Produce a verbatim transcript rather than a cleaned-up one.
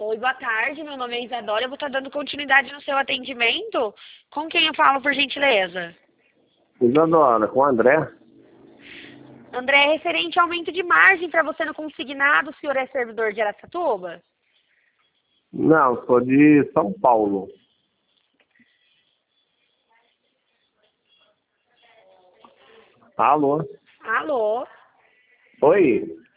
Oi, boa tarde. Meu nome é Isadora. Eu vou estar dando continuidade no seu atendimento. Com quem eu falo, por gentileza? Isadora, com o André? André, é referente ao aumento de margem para você no consignado, o senhor é servidor de Araçatuba? Não, sou de São Paulo. Alô? Alô? Oi?